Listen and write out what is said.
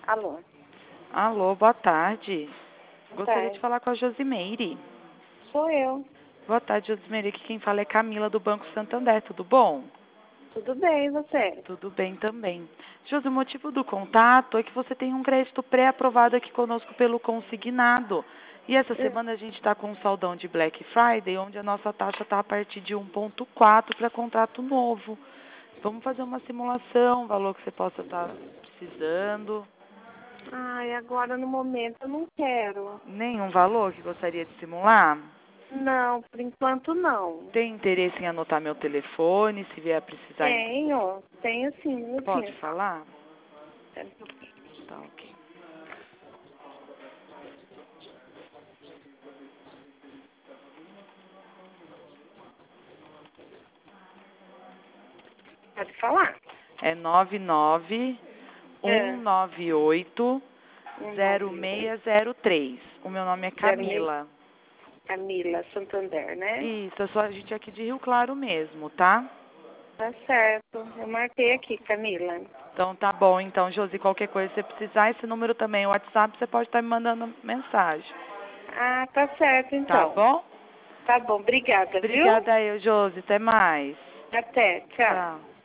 Alô, Alô, boa tarde. boa Gostaria de tarde. falar com a Josimeire. Sou eu. Boa tarde, Josimeire. Aqui quem fala é Camila, do Banco Santander. Tudo bom? Tudo bem, e você? Tudo bem também. Josi, o motivo do contato é que você tem um crédito pré-aprovado aqui conosco pelo consignado. E essa semana a gente está com um saldão de Black Friday, onde a nossa taxa está a partir de 1,4 para contrato novo. Vamos fazer uma simulação, valor que você possa estar precisando. Ai, agora no momento eu não quero. Nenhum valor que gostaria de simular? Não, por enquanto não. Tem interesse em anotar meu telefone, se vier a precisar? Tenho sim, um Pode minutinho só. falar? Espera um pouquinho. Tá ok. Pode falar? É 99198 198 0603. O meu nome é 06. Camila. Camila Santander, né? Isso, eu sou a gente aqui de Rio Claro mesmo, tá? Tá certo. Eu marquei aqui, Camila. Então tá bom, então, Josi, qualquer coisa que você precisar, esse número também, o WhatsApp, você pode estar me mandando mensagem. Ah, tá certo Tá então. bom? Tá bom, obrigada, viu? Obrigada eu, Josi. Até mais. Até, tchau. Tchau.